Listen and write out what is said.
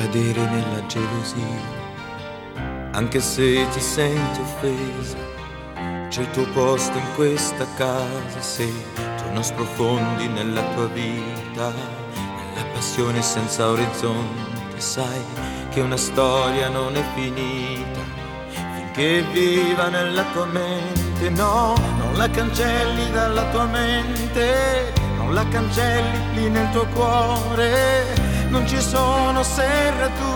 cadere nella gelosia, anche se ti senti offesa. C'è il tuo posto in questa casa se tu non sprofondi nella tua vita, nella passione senza orizzonte. Sai che una storia non è finita finché viva nella tua mente. No, non la cancelli dalla tua mente, non la cancelli lì nel tuo cuore. Non ci sono serrature